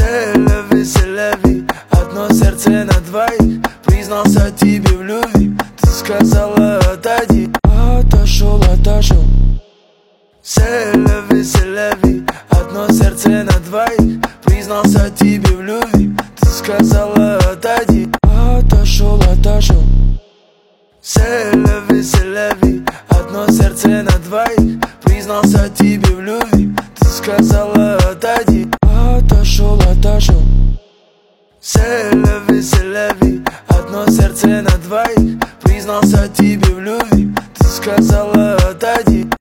Любви, селяви, одно сердце на двоих. Признался тебе в любви, ты сказала отойди.